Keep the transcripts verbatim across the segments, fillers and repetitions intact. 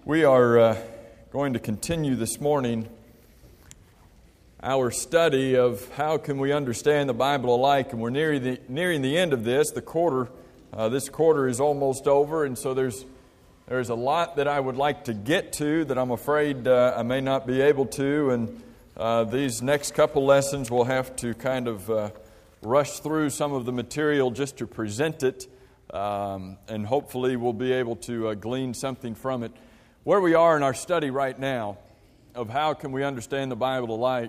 We are uh, going to continue this morning our study of how can we understand the Bible alike, and we're nearing the, nearing the end of this. The quarter, uh, this quarter is almost over, and so there's there's a lot that I would like to get to that I'm afraid uh, I may not be able to, and uh, these next couple lessons we'll have to kind of uh, rush through some of the material just to present it, um, and hopefully we'll be able to uh, glean something from it. Where we are in our study right now of how can we understand the Bible alike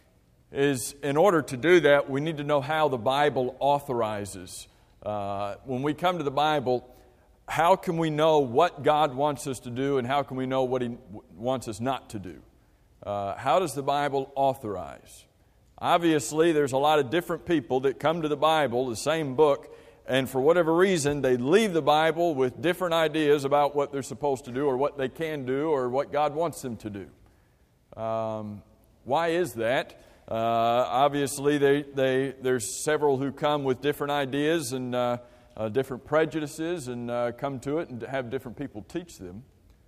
is, in order to do that, we need to know how the Bible authorizes. Uh, when we come to the Bible, how can we know what God wants us to do and how can we know what He wants us not to do? Uh, how does the Bible authorize? Obviously, there's a lot of different people that come to the Bible, the same book, and for whatever reason, they leave the Bible with different ideas about what they're supposed to do or what they can do or what God wants them to do. Um, why is that? Uh, obviously, they, they, there's several who come with different ideas and uh, uh, different prejudices and uh, come to it and have different people teach them.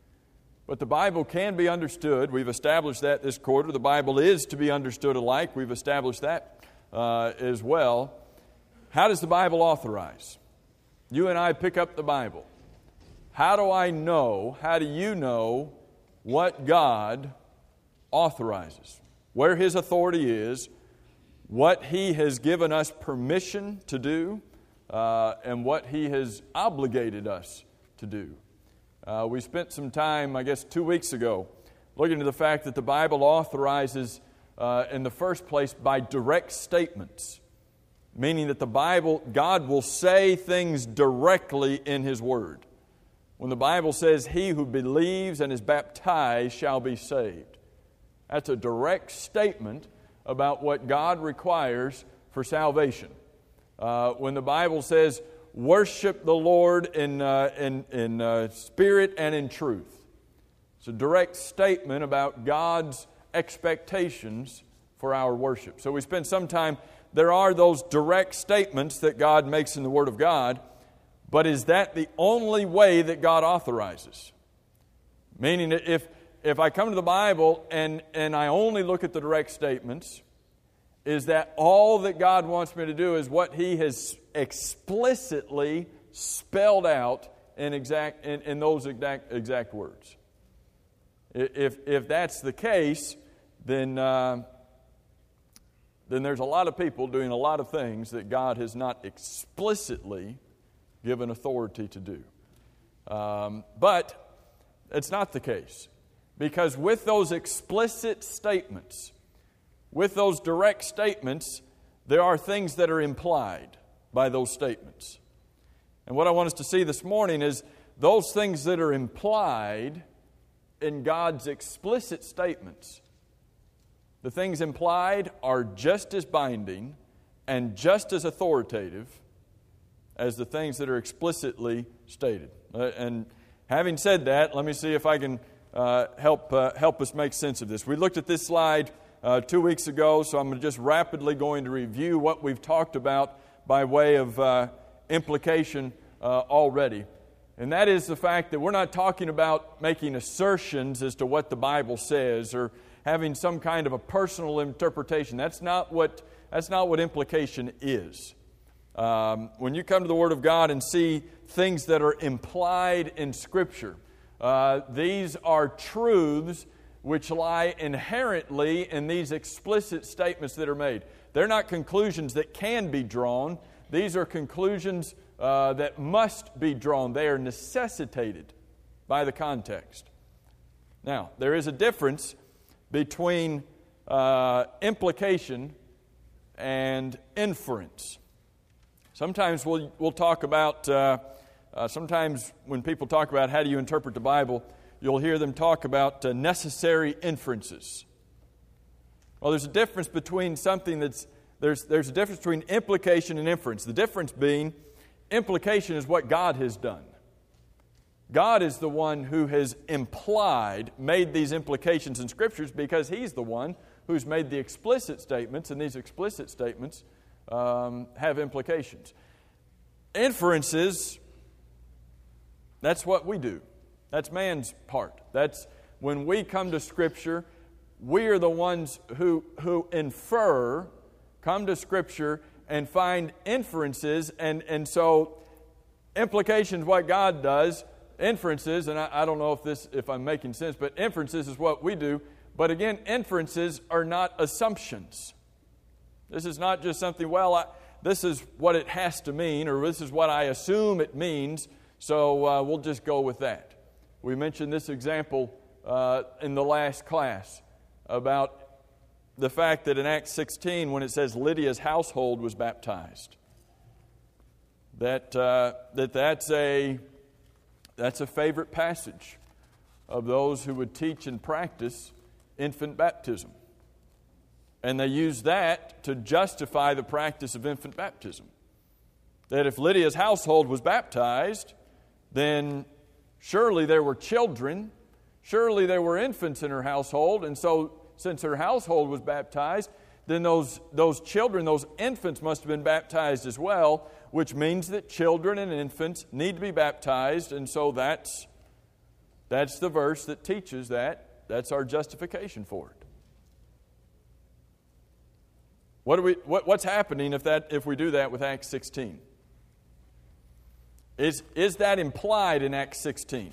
But the Bible can be understood. We've established that this quarter. The Bible is to be understood alike. We've established that uh, as well. How does the Bible authorize? You and I pick up the Bible. How do I know, how do you know what God authorizes? Where His authority is, what He has given us permission to do, uh, and what He has obligated us to do. Uh, we spent some time, I guess two weeks ago, looking at the fact that the Bible authorizes uh, in the first place by direct statements. Meaning that the Bible, God will say things directly in His Word. When the Bible says, "He who believes and is baptized shall be saved," that's a direct statement about what God requires for salvation. Uh, when the Bible says, "Worship the Lord in, uh, in, in uh, spirit and in truth," it's a direct statement about God's expectations for our worship. So we spent some time. There are those direct statements that God makes in the Word of God, but is that the only way that God authorizes? Meaning that if, if I come to the Bible and, and I only look at the direct statements, is that all that God wants me to do is what He has explicitly spelled out in, exact, in, in those exact, exact words? If, if that's the case, then... Uh, then there's a lot of people doing a lot of things that God has not explicitly given authority to do. Um, but it's not the case. Because with those explicit statements, with those direct statements, there are things that are implied by those statements. And what I want us to see this morning is those things that are implied in God's explicit statements. The things implied are just as binding and just as authoritative as the things that are explicitly stated. Uh, and having said that, let me see if I can uh, help uh, help us make sense of this. We looked at this slide uh, two weeks ago, so I'm just rapidly going to review what we've talked about by way of uh, implication uh, already. And that is the fact that we're not talking about making assertions as to what the Bible says or having some kind of a personal interpretation. That's not what, that's not what implication is. Um, when you come to the Word of God and see things that are implied in Scripture, uh, these are truths which lie inherently in these explicit statements that are made. They're not conclusions that can be drawn. These are conclusions uh, that must be drawn. They are necessitated by the context. Now, there is a difference between uh, implication and inference. Sometimes we'll we'll talk about, uh, uh, sometimes when people talk about how do you interpret the Bible, you'll hear them talk about uh, necessary inferences. Well, there's a difference between something that's, there's, there's a difference between implication and inference. The difference being, implication is what God has done. God is the one who has implied, made these implications in Scriptures because He's the one who's made the explicit statements, and these explicit statements um, have implications. Inferences, that's what we do. That's man's part. That's when we come to Scripture, we are the ones who, who infer, come to Scripture and find inferences. And, and so implications, what God does, inferences, and I, I don't know if this if I'm making sense, but inferences is what we do. But again, inferences are not assumptions. This is not just something, well, I, this is what it has to mean, or this is what I assume it means, so uh, we'll just go with that. We mentioned this example uh, in the last class about the fact that in Acts sixteen, when it says Lydia's household was baptized, that uh, that that's a that's a favorite passage of those who would teach and practice infant baptism. And they use that to justify the practice of infant baptism. That if Lydia's household was baptized, then surely there were children, surely there were infants in her household, and so since her household was baptized, then those, those children, those infants must have been baptized as well, which means that children and infants need to be baptized, and so that's, that's the verse that teaches that. That's our justification for it. What do we? What, what's happening if that if we do that with Acts sixteen? Is, is that implied in Acts sixteen?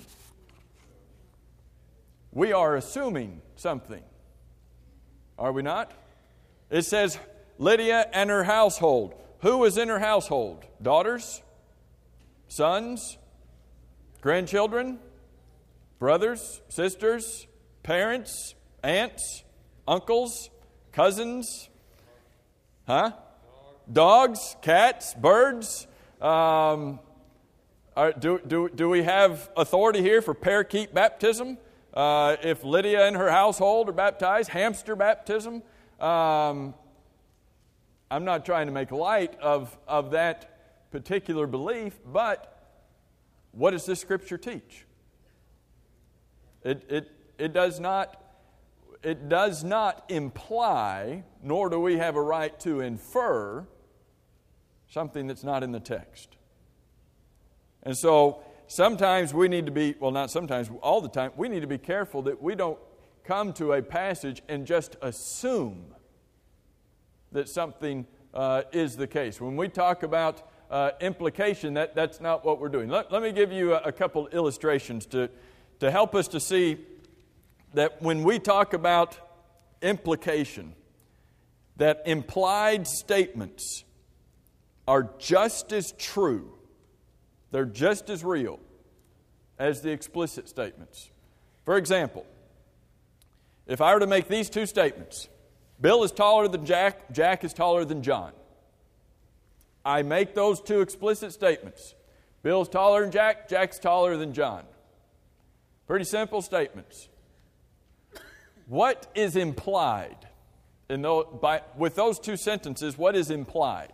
We are assuming something. Are we not? It says Lydia and her household. Who was in her household? Daughters? Sons? Grandchildren? Brothers? Sisters? Parents? Aunts? Uncles? Cousins? Huh? Dogs? Cats? Birds? Um, are, do, do, do we have authority here for parakeet baptism? Uh, if Lydia and her household are baptized, hamster baptism. Um, I'm not trying to make light of, of that particular belief, but what does this Scripture teach? It, it, it, does not, it does not imply, nor do we have a right to infer, something that's not in the text. And so sometimes we need to be, well, not sometimes, all the time, we need to be careful that we don't come to a passage and just assume that something uh, is the case. When we talk about uh, implication, that, that's not what we're doing. Let, let me give you a, a couple illustrations to, to help us to see that when we talk about implication, that implied statements are just as true, they're just as real as the explicit statements. For example, if I were to make these two statements, Bill is taller than Jack, Jack is taller than John. I make those two explicit statements. Bill's taller than Jack, Jack's taller than John. Pretty simple statements. What is implied in those, by, with those two sentences? What is implied?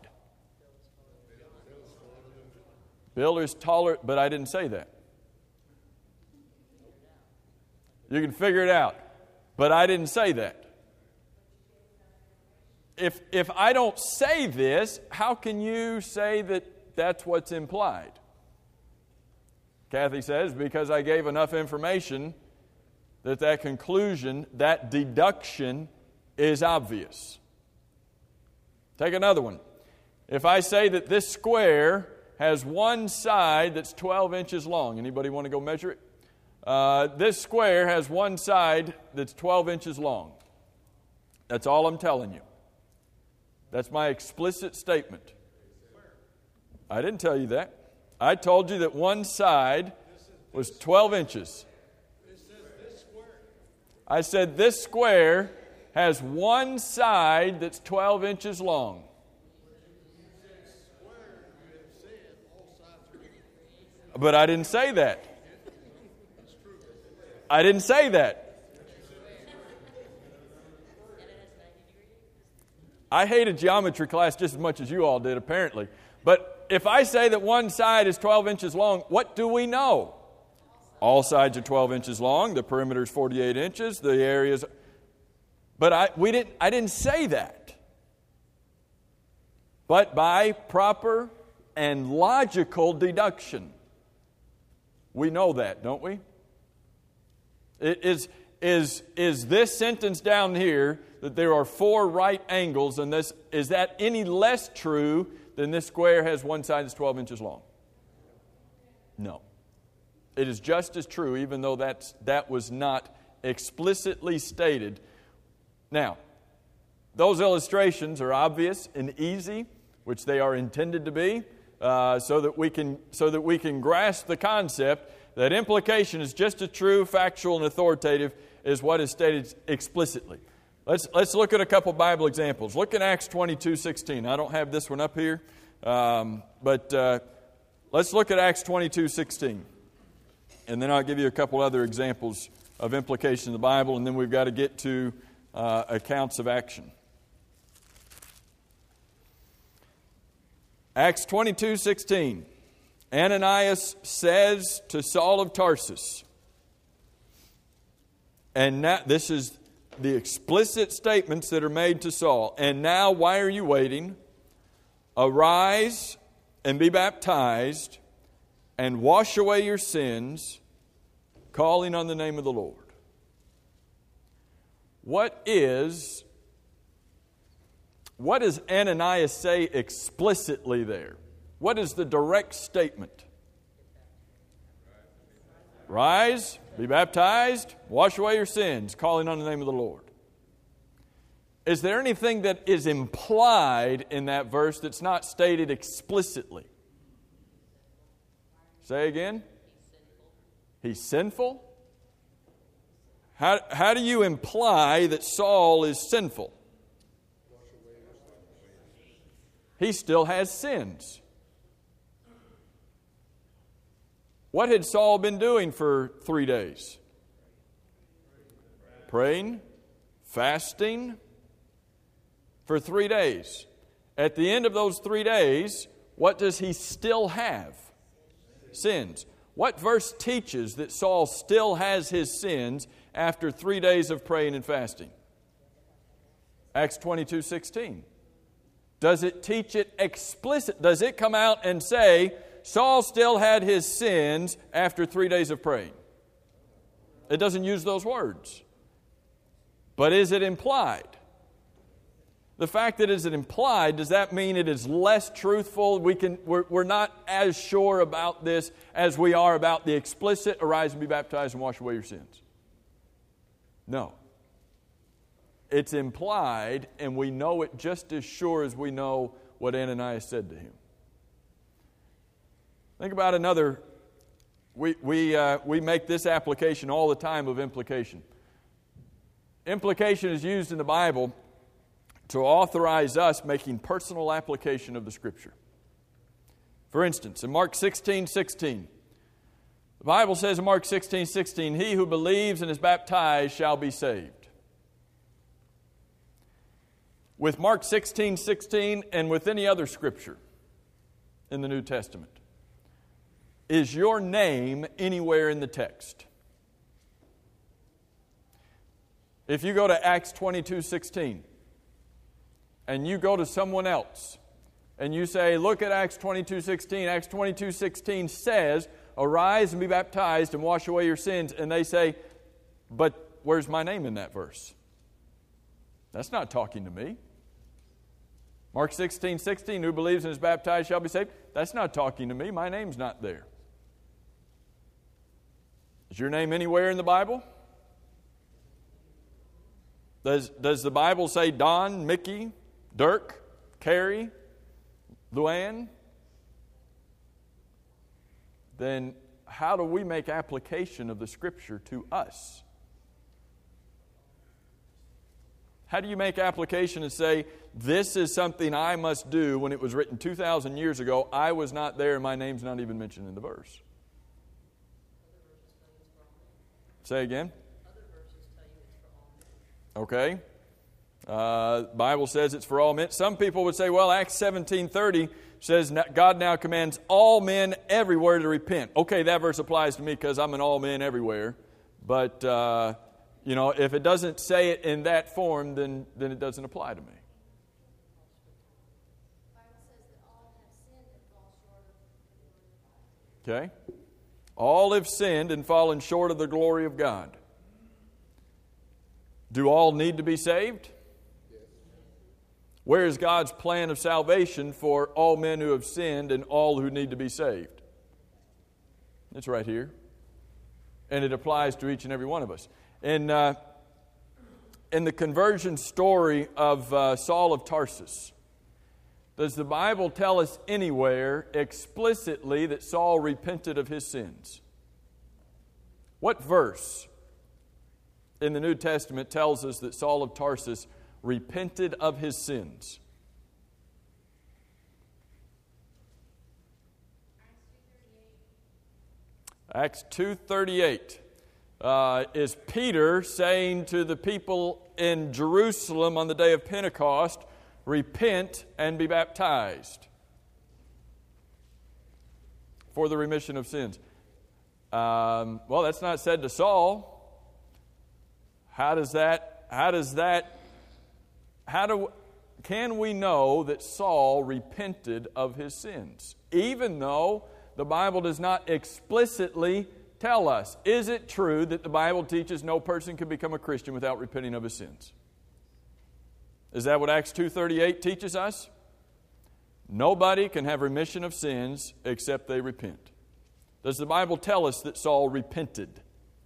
Bill is taller, but I didn't say that. You can figure it out, but I didn't say that. If, if I don't say this, how can you say that that's what's implied? Kathy says, because I gave enough information that that conclusion, that deduction is obvious. Take another one. If I say that this square has one side that's twelve inches long. Anybody want to go measure it? Uh, this square has one side that's twelve inches long. That's all I'm telling you. That's my explicit statement. I didn't tell you that. I told you that one side was twelve inches. I said this square has one side that's twelve inches long. But I didn't say that. I didn't say that. I hated geometry class just as much as you all did, apparently. But if I say that one side is twelve inches long, what do we know? All sides are twelve inches long. The perimeter is forty-eight inches. The areas... But I, we didn't, I didn't say that. But by proper and logical deduction, we know that, don't we? It is, is, is this sentence down here, that there are four right angles, and this, is that any less true than this square has one side that's twelve inches long? No. It is just as true, even though that's, that was not explicitly stated. Now, those illustrations are obvious and easy, which they are intended to be, uh, so that we can so that we can grasp the concept that implication is just as true, factual, and authoritative as what is stated explicitly. Let's let's look at a couple Bible examples. Look at Acts twenty-two sixteen. I don't have this one up here, um, but uh, let's look at Acts twenty-two sixteen. And then I'll give you a couple other examples of implication in the Bible, and then we've got to get to uh, accounts of action. Acts twenty-two sixteen. Ananias says to Saul of Tarsus, and now, this is the explicit statements that are made to Saul, and now why are you waiting? Arise and be baptized and wash away your sins, calling on the name of the Lord. What is, what does Ananias say explicitly there? What is the direct statement? Rise, be baptized, wash away your sins, calling on the name of the Lord. Is there anything that is implied in that verse that's not stated explicitly? Say again? He's sinful. How, how do you imply that Saul is sinful? He still has sins. What had Saul been doing for three days? Praying, fasting for three days. At the end of those three days, what does he still have? Sins. What verse teaches that Saul still has his sins after three days of praying and fasting? Acts twenty-two sixteen. Does it teach it explicit? Does it come out and say, Saul still had his sins after three days of praying? It doesn't use those words. But is it implied? The fact that is it implied, does that mean it is less truthful? We can, we're, we're not as sure about this as we are about the explicit, arise and be baptized and wash away your sins. No. It's implied, and we know it just as sure as we know what Ananias said to him. Think about another, we, we, uh, we make this application all the time of implication. Implication is used in the Bible to authorize us making personal application of the Scripture. For instance, in Mark sixteen sixteen, the Bible says in Mark sixteen sixteen, he who believes and is baptized shall be saved. With Mark sixteen sixteen and with any other Scripture in the New Testament, is your name anywhere in the text? If you go to Acts twenty-two sixteen, and you go to someone else, and you say, look at Acts twenty-two sixteen. Acts twenty-two sixteen says, arise and be baptized and wash away your sins. And they say, but where's my name in that verse? That's not talking to me. Mark sixteen sixteen, who believes and is baptized shall be saved. That's not talking to me. My name's not there. Is your name anywhere in the Bible? Does, does the Bible say Don, Mickey, Dirk, Carrie, Luann? Then how do we make application of the Scripture to us? How do you make application and say, this is something I must do when it was written two thousand years ago? I was not there and my name's not even mentioned in the verse. Say again. Okay. Uh, the Bible says it's for all men. Some people would say, well, Acts seventeen thirty says God now commands all men everywhere to repent. Okay, that verse applies to me because I'm an all men everywhere. But, uh, you know, if it doesn't say it in that form, then, then it doesn't apply to me. Okay. All have sinned and fallen short of the glory of God. Do all need to be saved? Where is God's plan of salvation for all men who have sinned and all who need to be saved? It's right here. And it applies to each and every one of us. In, uh, in the conversion story of uh, Saul of Tarsus, does the Bible tell us anywhere explicitly that Saul repented of his sins? What verse in the New Testament tells us that Saul of Tarsus repented of his sins? Acts two thirty-eight. Uh, is Peter saying to the people in Jerusalem on the day of Pentecost, repent and be baptized for the remission of sins? Um, well, that's not said to Saul. How does that, how does that, how do, can we know that Saul repented of his sins? Even though the Bible does not explicitly tell us. Is it true that the Bible teaches no person can become a Christian without repenting of his sins? Is that what Acts two thirty-eight teaches us? Nobody can have remission of sins except they repent. Does the Bible tell us that Saul repented?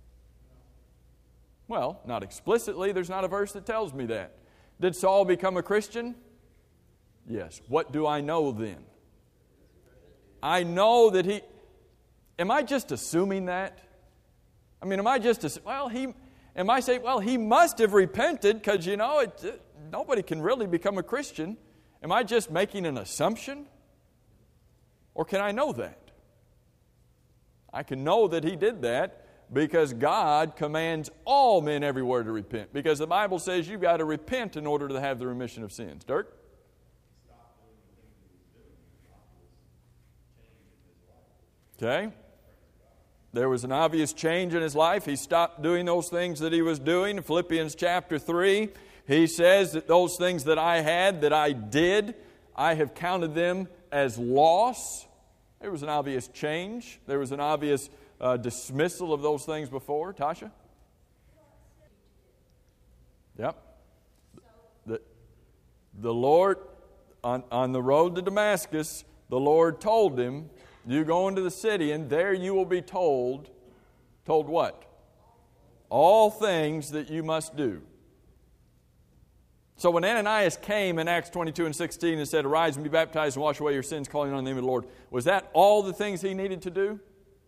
Well, not explicitly. There's not a verse that tells me that. Did Saul become a Christian? Yes. What do I know then? I know that he... Am I just assuming that? I mean, am I just... Assu- well, he... Am I saying, well, he must have repented because, you know, it, it, nobody can really become a Christian. Am I just making an assumption? Or can I know that? I can know that he did that because God commands all men everywhere to repent. Because the Bible says you've got to repent in order to have the remission of sins. Dirk? Okay. There was an obvious change in his life. He stopped doing those things that he was doing. In Philippians chapter three, he says that those things that I had, that I did, I have counted them as loss. There was an obvious change. There was an obvious uh, dismissal of those things before. Tasha? Yep. The, the Lord, on, on the road to Damascus, the Lord told him, you go into the city, and there you will be told, told what? All things that you must do. So when Ananias came in Acts twenty-two and sixteen and said, arise and be baptized and wash away your sins, calling on the name of the Lord, was that all the things he needed to do?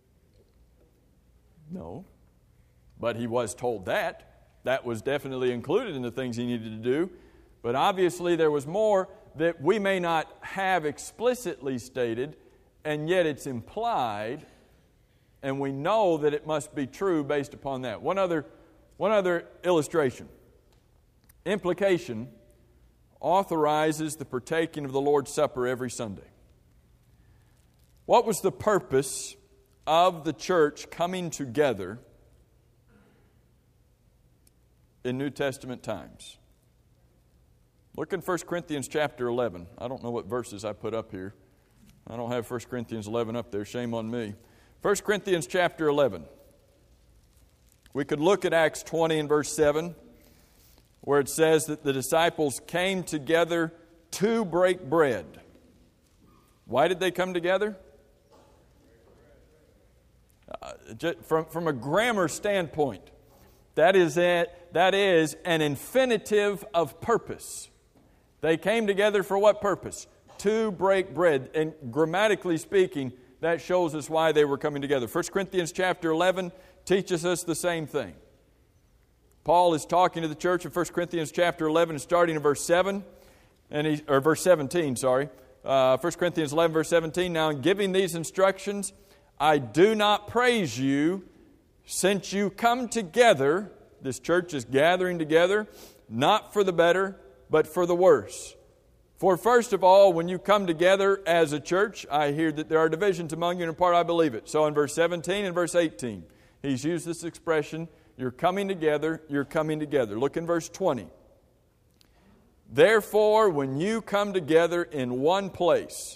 No. But he was told that. That was definitely included in the things he needed to do. But obviously there was more that we may not have explicitly stated, and yet it's implied, and we know that it must be true based upon that. One other, one other illustration. Implication authorizes the partaking of the Lord's Supper every Sunday. What was the purpose of the church coming together in New Testament times? Look in First Corinthians chapter eleven. I don't know what verses I put up here. I don't have First Corinthians eleven up there. Shame on me. First Corinthians chapter eleven. We could look at Acts twenty and verse seven, where it says that the disciples came together to break bread. Why did they come together? Uh, from, from a grammar standpoint, that is, a, that is an infinitive of purpose. They came together for what purpose? To break bread. And grammatically speaking, that shows us why they were coming together. First Corinthians chapter eleven teaches us the same thing. Paul is talking to the church in First Corinthians chapter eleven, starting in verse seven, and he, or verse seventeen, sorry. Uh, First Corinthians eleven, verse seventeen. Now, in giving these instructions, I do not praise you, since you come together. This church is gathering together, not for the better, but for the worse. For first of all, when you come together as a church, I hear that there are divisions among you, and in part I believe it. So in verse seventeen and verse eighteen, he's used this expression, you're coming together, you're coming together. Look in verse twenty. Therefore, when you come together in one place,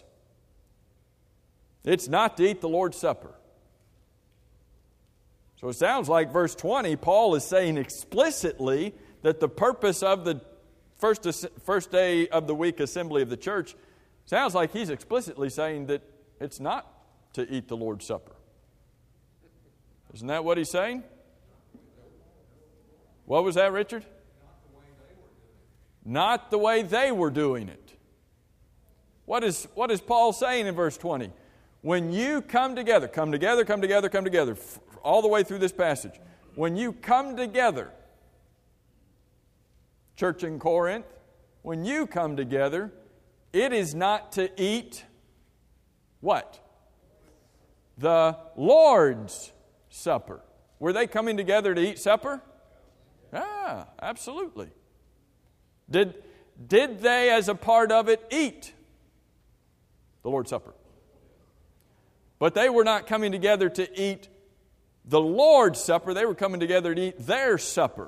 it's not to eat the Lord's Supper. So it sounds like verse twenty, Paul is saying explicitly that the purpose of the first, first day of the week assembly of the church sounds like he's explicitly saying that it's not to eat the Lord's Supper. Isn't that what he's saying? What was that, Richard? Not the way they were doing it. What is, what is Paul saying in verse twenty? When you come together, come together, come together, come together, all the way through this passage. When you come together, church in Corinth, when you come together, it is not to eat what? The Lord's Supper. Were they coming together to eat supper? Ah, absolutely. Did, did they, as a part of it, eat the Lord's Supper? But they were not coming together to eat the Lord's Supper. They were coming together to eat their supper.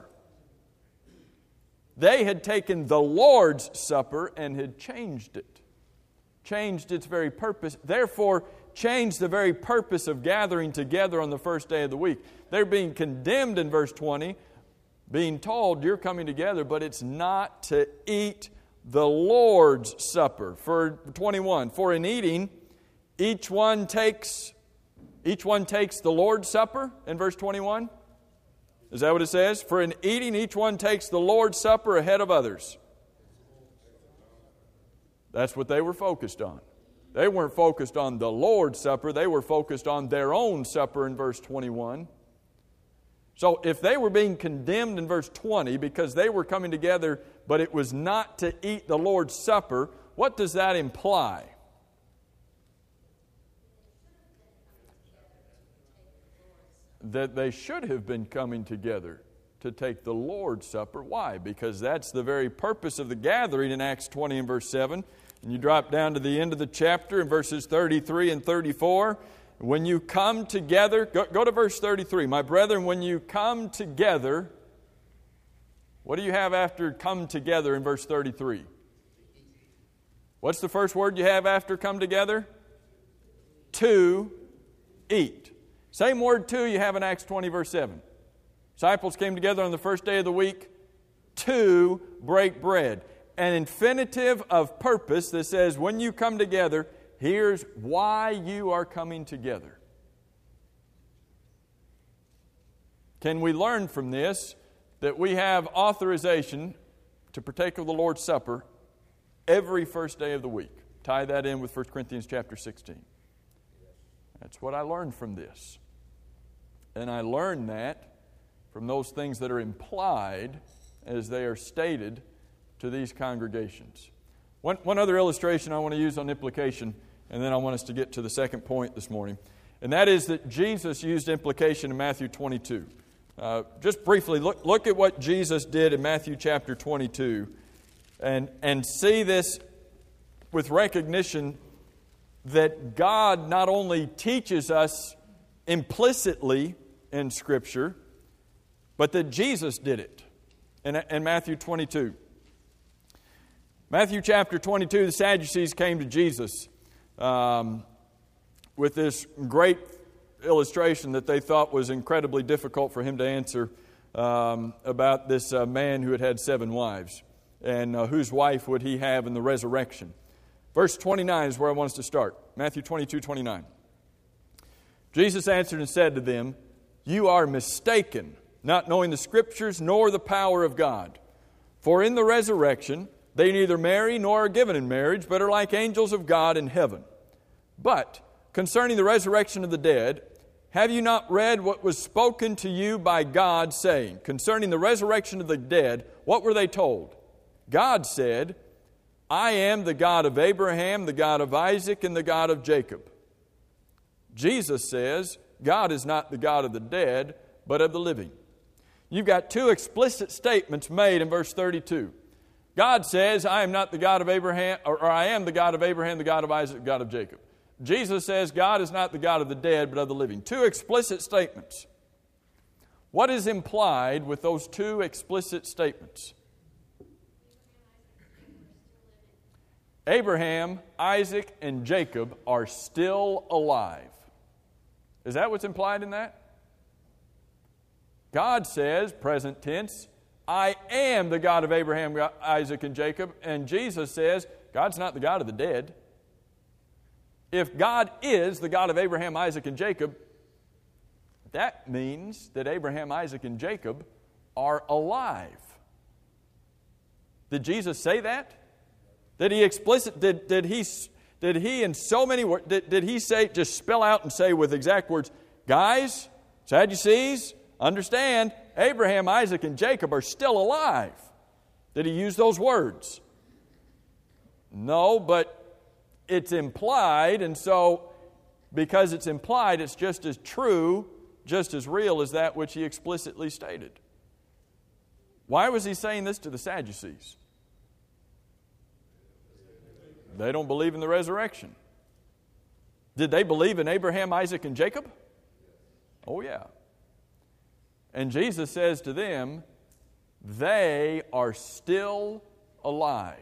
They had taken the Lord's Supper and had changed it. Changed its very purpose. Therefore, changed the very purpose of gathering together on the first day of the week. They're being condemned in verse twenty, being told you're coming together, but it's not to eat the Lord's Supper. For twenty-one, for in eating, each one takes each one takes the Lord's Supper in verse twenty-one. Is that what it says? For in eating, each one takes the Lord's Supper ahead of others. That's what they were focused on. They weren't focused on the Lord's Supper. They were focused on their own supper in verse twenty-one. So if they were being condemned in verse twenty because they were coming together, but it was not to eat the Lord's Supper, what does that imply? That they should have been coming together to take the Lord's Supper. Why? Because that's the very purpose of the gathering in Acts twenty and verse seven. And you drop down to the end of the chapter in verses thirty-three and thirty-four. When you come together, go, go to verse thirty-three. My brethren, when you come together, what do you have after come together in verse thirty-three? What's the first word you have after come together? To eat. Same word to you have in Acts twenty verse seven. Disciples came together on the first day of the week to break bread. An infinitive of purpose that says when you come together, here's why you are coming together. Can we learn from this that we have authorization to partake of the Lord's Supper every first day of the week? Tie that in with First Corinthians chapter sixteen. That's what I learned from this. And I learned that from those things that are implied as they are stated to these congregations. One, one other illustration I want to use on implication, and then I want us to get to the second point this morning. And that is that Jesus used implication in Matthew twenty-two. Uh, just briefly, look, look at what Jesus did in Matthew chapter twenty-two and, and see this with recognition that God not only teaches us implicitly in Scripture, but that Jesus did it in, in Matthew twenty-two. Matthew chapter twenty-two, the Sadducees came to Jesus um, with this great illustration that they thought was incredibly difficult for him to answer um, about this uh, man who had had seven wives and uh, whose wife would he have in the resurrection. Verse twenty-nine is where I want us to start. Matthew twenty-two, twenty-nine. Jesus answered and said to them, "You are mistaken, not knowing the Scriptures nor the power of God. For in the resurrection they neither marry nor are given in marriage, but are like angels of God in heaven. But concerning the resurrection of the dead, have you not read what was spoken to you by God, saying, concerning the resurrection of the dead, what were they told? God said, I am the God of Abraham, the God of Isaac, and the God of Jacob." Jesus says, God is not the God of the dead, but of the living. You've got two explicit statements made in verse thirty-two. God says, I am not the God of Abraham, or, or I am the God of Abraham, the God of Isaac, the God of Jacob. Jesus says, God is not the God of the dead, but of the living. Two explicit statements. What is implied with those two explicit statements? Abraham, Isaac, and Jacob are still alive. Is that what's implied in that? God says, present tense, I am the God of Abraham, Isaac, and Jacob. And Jesus says, God's not the God of the dead. If God is the God of Abraham, Isaac, and Jacob, that means that Abraham, Isaac, and Jacob are alive. Did Jesus say that? Did he explicit? Did, did he? Did he in so many words? Did, did he say just spell out and say with exact words, guys, Sadducees, understand? Abraham, Isaac, and Jacob are still alive. Did he use those words? No, but it's implied, and so because it's implied, it's just as true, just as real as that which he explicitly stated. Why was he saying this to the Sadducees? They don't believe in the resurrection. Did they believe in Abraham, Isaac, and Jacob? Oh, yeah. And Jesus says to them, they are still alive.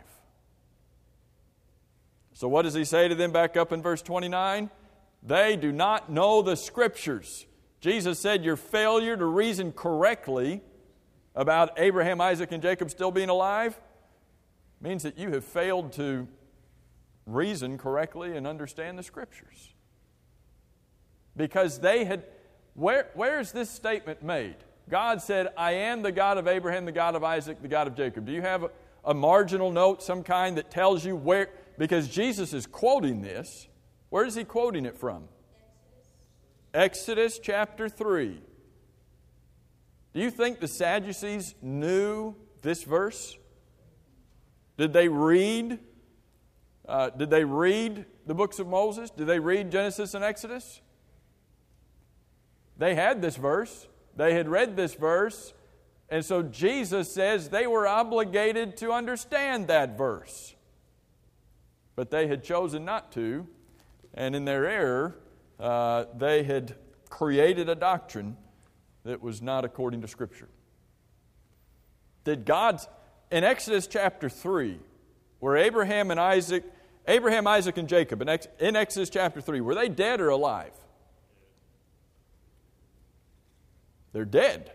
So what does he say to them back up in verse twenty-nine? They do not know the Scriptures. Jesus said your failure to reason correctly about Abraham, Isaac, and Jacob still being alive means that you have failed to reason correctly and understand the Scriptures. Because they had, where, where is this statement made? God said, I am the God of Abraham, the God of Isaac, the God of Jacob. Do you have a, a marginal note, some kind that tells you where, because Jesus is quoting this, where is he quoting it from? Exodus, Exodus chapter three. Do you think the Sadducees knew this verse? Did they read? Uh, did they read the books of Moses? Did they read Genesis and Exodus? They had this verse. They had read this verse. And so Jesus says they were obligated to understand that verse. But they had chosen not to. And in their error, uh, they had created a doctrine that was not according to Scripture. Did God's, in Exodus chapter three, where Abraham and Isaac, Abraham, Isaac, and Jacob, in, Ex, in Exodus chapter three, were they dead or alive? They're dead.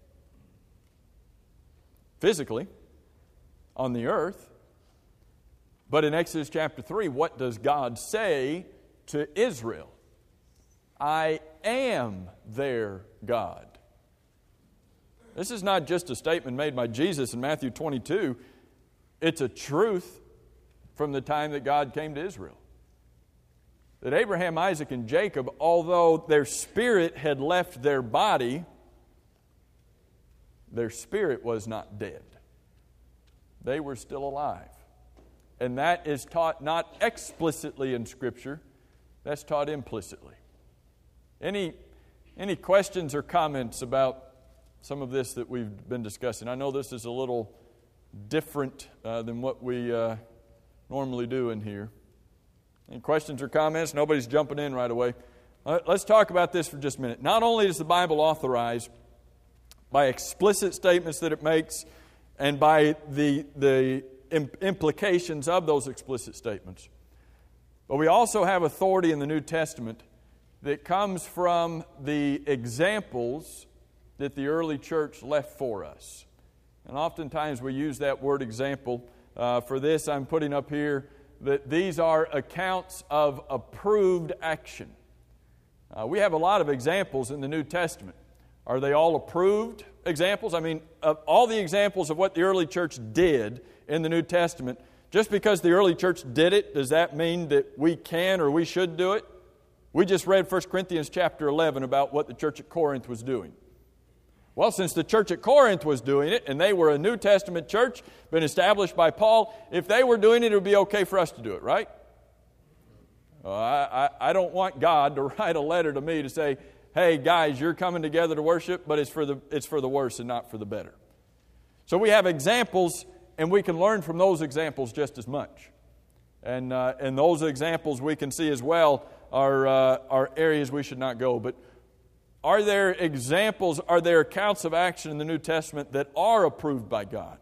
Physically, on the earth. But in Exodus chapter three, what does God say to Israel? I am their God. This is not just a statement made by Jesus in Matthew twenty-two. It's a truth from the time that God came to Israel. That Abraham, Isaac, and Jacob, although their spirit had left their body, their spirit was not dead. They were still alive. And that is taught not explicitly in Scripture, that's taught implicitly. Any, any questions or comments about some of this that we've been discussing? I know this is a little different uh, than what we uh, normally do in here. Any questions or comments? Nobody's jumping in right away. Uh, let's talk about this for just a minute. Not only does the Bible authorize by explicit statements that it makes and by the, the implications of those explicit statements, but we also have authority in the New Testament that comes from the examples that the early church left for us. And oftentimes we use that word example. Uh, for this, I'm putting up here that these are accounts of approved action. Uh, we have a lot of examples in the New Testament. Are they all approved examples? I mean, of all the examples of what the early church did in the New Testament, just because the early church did it, does that mean that we can or we should do it? We just read First Corinthians chapter eleven about what the church at Corinth was doing. Well, since the church at Corinth was doing it, and they were a New Testament church, been established by Paul, if they were doing it, it would be okay for us to do it, right? Well, I, I, I don't want God to write a letter to me to say, hey, guys, you're coming together to worship, but it's for the, it's for the worse and not for the better. So we have examples, and we can learn from those examples just as much. And, uh, and those examples we can see as well are, uh, are areas we should not go. But are there examples, are there accounts of action in the New Testament that are approved by God?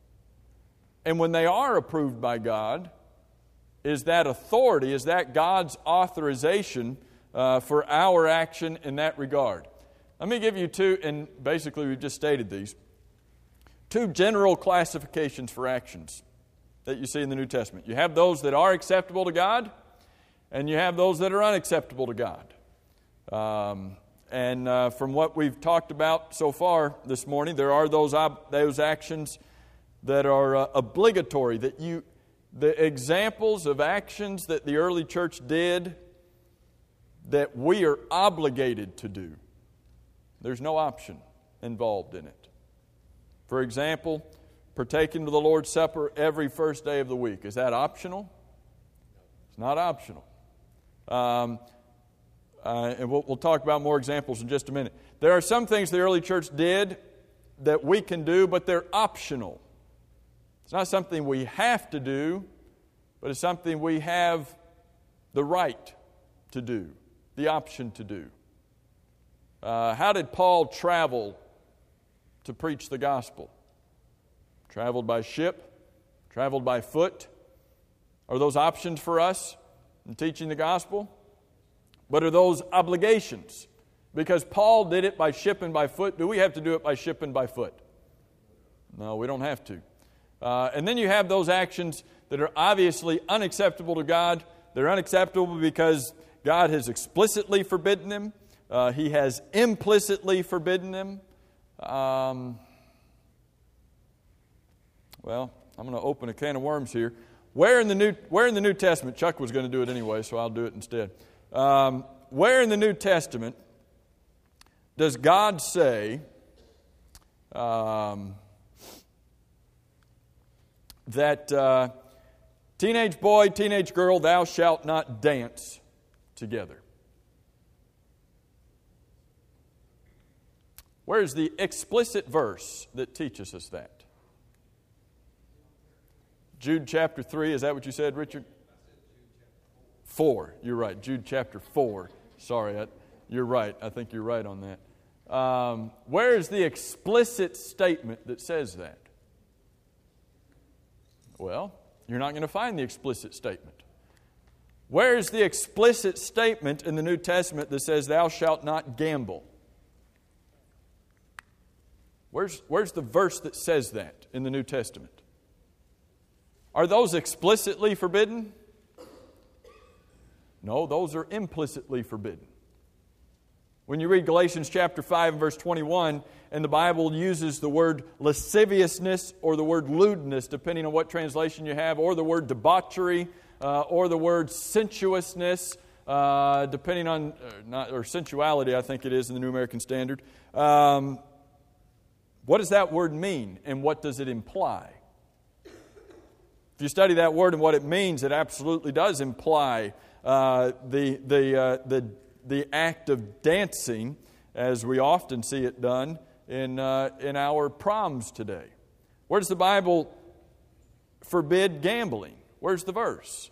And when they are approved by God, is that authority, is that God's authorization uh, for our action in that regard? Let me give you two, and basically we've just stated these, two general classifications for actions that you see in the New Testament. You have those that are acceptable to God, and you have those that are unacceptable to God. Um, and uh, from what we've talked about so far this morning, there are those ob- those actions that are uh, obligatory, that you, the examples of actions that the early church did that we are obligated to do. There's no option involved in it. For example, partaking of the Lord's Supper every first day of the week. Is that optional? It's not optional. Um, uh, and we'll, we'll talk about more examples in just a minute. There are some things the early church did that we can do, but they're optional. It's not something we have to do, but it's something we have the right to do, the option to do. Uh, how did Paul travel to preach the gospel? Traveled by ship? Traveled by foot? Are those options for us in teaching the gospel? But are those obligations? Because Paul did it by ship and by foot. Do we have to do it by ship and by foot? No, we don't have to. Uh, and then you have those actions that are obviously unacceptable to God. They're unacceptable because God has explicitly forbidden them. Uh, he has implicitly forbidden them. Um, well, I'm going to open a can of worms here. Where in the New Where in the New Testament? Chuck was going to do it anyway, so I'll do it instead. Um, where in the New Testament does God say um, that uh, teenage boy, teenage girl, thou shalt not dance together? Where's the explicit verse that teaches us that? Jude chapter three, is that what you said, Richard? Four, you're right. Jude chapter four. Sorry, I, you're right. I think you're right on that. Um, where is the explicit statement that says that? Well, you're not going to find the explicit statement. Where is the explicit statement in the New Testament that says, thou shalt not gamble? Where's, where's the verse that says that in the New Testament? Are those explicitly forbidden? No, those are implicitly forbidden. When you read Galatians chapter five and verse twenty-one, and the Bible uses the word lasciviousness or the word lewdness, depending on what translation you have, or the word debauchery, uh, or the word sensuousness, uh, depending on, uh, not, or sensuality, I think it is in the New American Standard. Um, what does that word mean, and what does it imply? If you study that word and what it means, it absolutely does imply uh, the the uh, the the act of dancing, as we often see it done in uh, in our proms today. Where does the Bible forbid gambling? Where's the verse?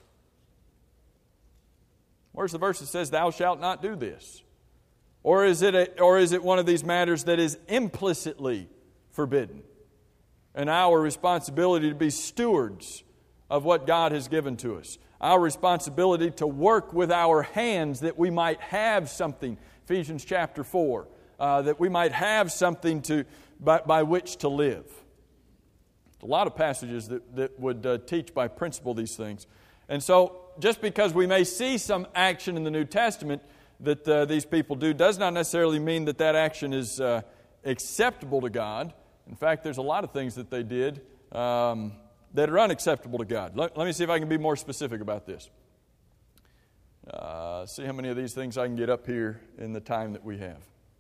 Where's the verse that says, "Thou shalt not do this"? Or is it a, or is it one of these matters that is implicitly forbidden, and our responsibility to be stewards of what God has given to us? Our responsibility to work with our hands that we might have something, Ephesians chapter four, uh, that we might have something to by, by which to live. A lot of passages that, that would uh, teach by principle these things. And so, just because we may see some action in the New Testament that uh, these people do does not necessarily mean that that action is uh, acceptable to God. In fact, there's a lot of things that they did um, that are unacceptable to God. Let, let me see if I can be more specific about this. Uh, see how many of these things I can get up here in the time that we have.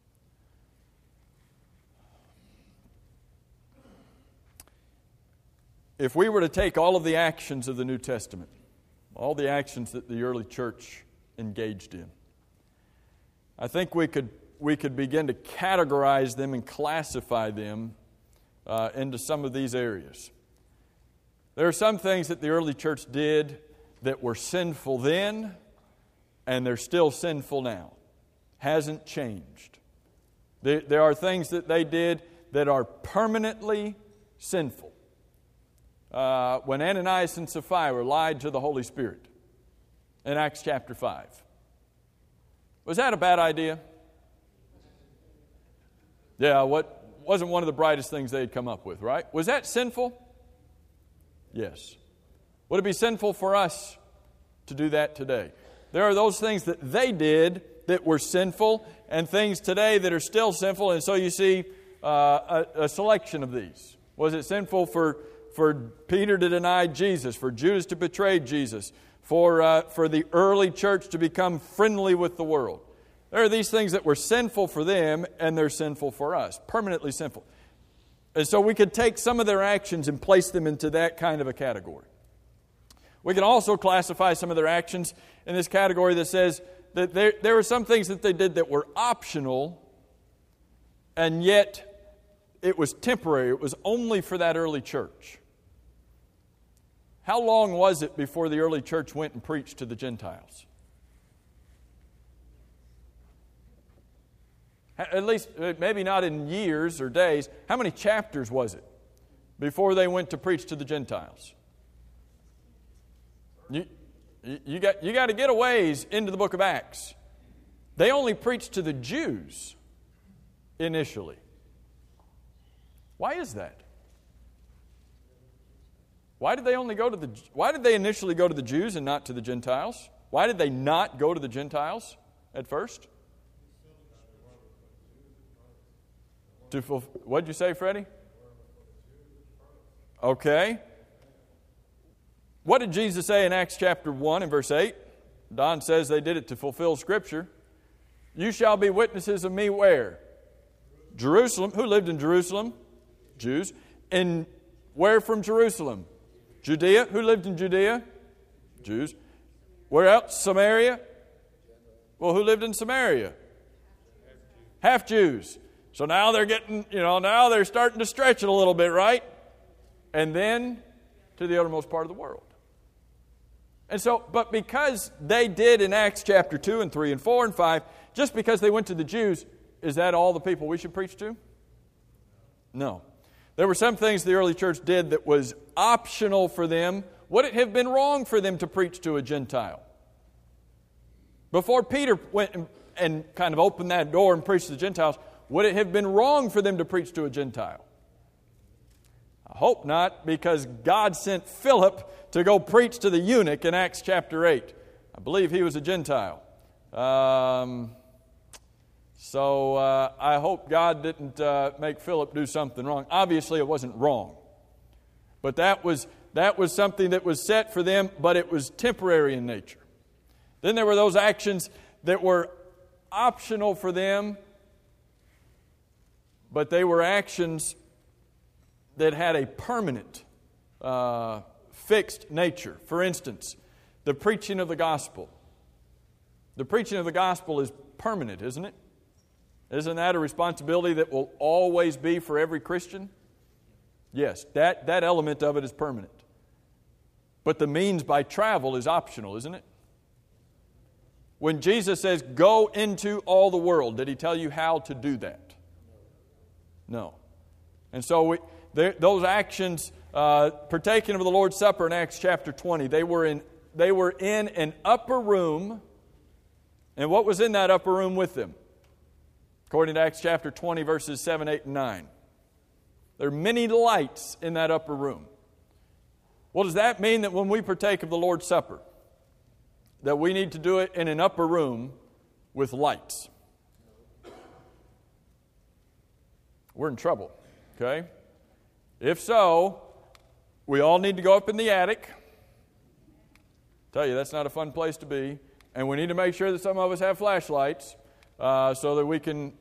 If we were to take all of the actions of the New Testament, all the actions that the early church engaged in, I think we could we could begin to categorize them and classify them uh, into some of these areas. There are some things that the early church did that were sinful then, and they're still sinful now. Hasn't changed. There, there are things that they did that are permanently sinful. Uh, when Ananias and Sapphira lied to the Holy Spirit in Acts chapter five. Was that a bad idea? Yeah, what wasn't one of the brightest things they had come up with, right? Was that sinful? Yes. Would it be sinful for us to do that today? There are those things that they did that were sinful and things today that are still sinful, and so you see uh, a, a selection of these. Was it sinful for, for Peter to deny Jesus, for Judas to betray Jesus, for, uh, for the early church to become friendly with the world? There are these things that were sinful for them, and they're sinful for us, permanently sinful. And so we could take some of their actions and place them into that kind of a category. We can also classify some of their actions in this category that says that there, there were some things that they did that were optional, and yet it was temporary. It was only for that early church. How long was it before the early church went and preached to the Gentiles? At least, maybe not in years or days. How many chapters was it before they went to preach to the Gentiles? You, you got, you got to get a ways into the book of Acts. They only preached to the Jews initially. Why is that? Why did they only go to the? Why did they initially go to the Jews and not to the Gentiles? Why did they not go to the Gentiles at first? To fulfill, what'd you say, Freddie? Okay. What did Jesus say in Acts chapter one and verse eight? Don says they did it to fulfill Scripture. You shall be witnesses of me where? Jerusalem. Who lived in Jerusalem? Jews. And where from Jerusalem? Judea. Who lived in Judea? Jews. Where else? Samaria. Well, who lived in Samaria? Half Jews. So now they're getting, you know, now they're starting to stretch it a little bit, right? And then to the uttermost part of the world. And so, but because they did in Acts chapter two and three and four and five, just because they went to the Jews, is that all the people we should preach to? No. There were some things the early church did that was optional for them. Would it have been wrong for them to preach to a Gentile? Before Peter went and, and kind of opened that door and preached to the Gentiles, would it have been wrong for them to preach to a Gentile? I hope not, because God sent Philip to go preach to the eunuch in Acts chapter eight. I believe he was a Gentile. Um, so uh, I hope God didn't uh, make Philip do something wrong. Obviously, it wasn't wrong. But that was, that was something that was set for them, but it was temporary in nature. Then there were those actions that were optional for them, but they were actions that had a permanent, uh, fixed nature. For instance, the preaching of the gospel. The preaching of the gospel is permanent, isn't it? Isn't that a responsibility that will always be for every Christian? Yes, that, that element of it is permanent. But the means by travel is optional, isn't it? When Jesus says, go into all the world, did He tell you how to do that? No. And so we, there, those actions, uh, partaking of the Lord's Supper in Acts chapter twenty, they were in they were in an upper room. And what was in that upper room with them? According to Acts chapter twenty, verses seven, eight, and nine. There are many lights in that upper room. Well, does that mean that when we partake of the Lord's Supper, that we need to do it in an upper room with lights? We're in trouble, okay? If so, we all need to go up in the attic. Tell you, that's not a fun place to be. And we need to make sure that some of us have flashlights uh, so that we can...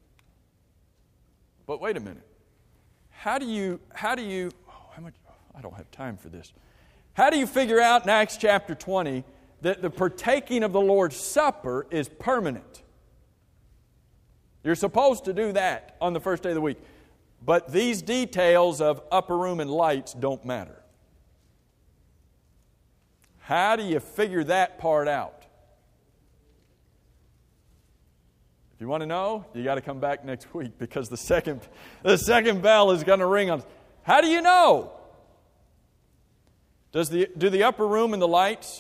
But wait a minute. How do you... How do you... Oh, how much? I don't have time for this. How do you figure out in Acts chapter twenty that the partaking of the Lord's Supper is permanent? You're supposed to do that on the first day of the week. But these details of upper room and lights don't matter. How do you figure that part out? If you want to know, you got to come back next week because the second, the second bell is going to ring on. How do you know? Does the, do the upper room and the lights,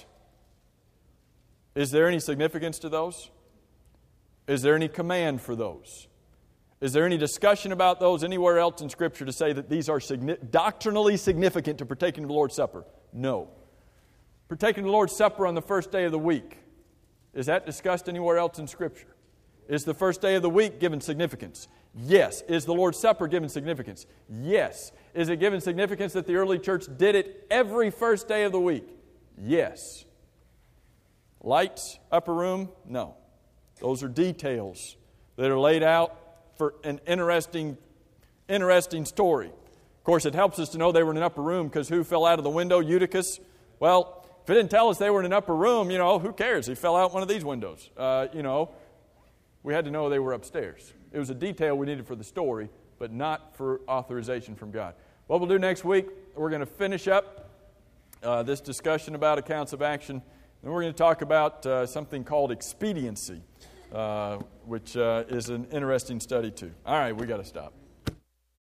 is there any significance to those? Is there any command for those? Is there any discussion about those anywhere else in Scripture to say that these are signi- doctrinally significant to partaking of the Lord's Supper? No. Partaking of the Lord's Supper on the first day of the week, is that discussed anywhere else in Scripture? Is the first day of the week given significance? Yes. Is the Lord's Supper given significance? Yes. Is it given significance that the early church did it every first day of the week? Yes. Lights, upper room? No. Those are details that are laid out for an interesting, interesting story. Of course, it helps us to know they were in an upper room because who fell out of the window? Eutychus. Well, if it didn't tell us they were in an upper room, you know, who cares? He fell out one of these windows. Uh, you know, we had to know they were upstairs. It was a detail we needed for the story, but not for authorization from God. What we'll do next week, we're going to finish up uh, this discussion about accounts of action, and we're going to talk about uh, something called expediency. Uh, which uh, is an interesting study too. All right, we got to stop.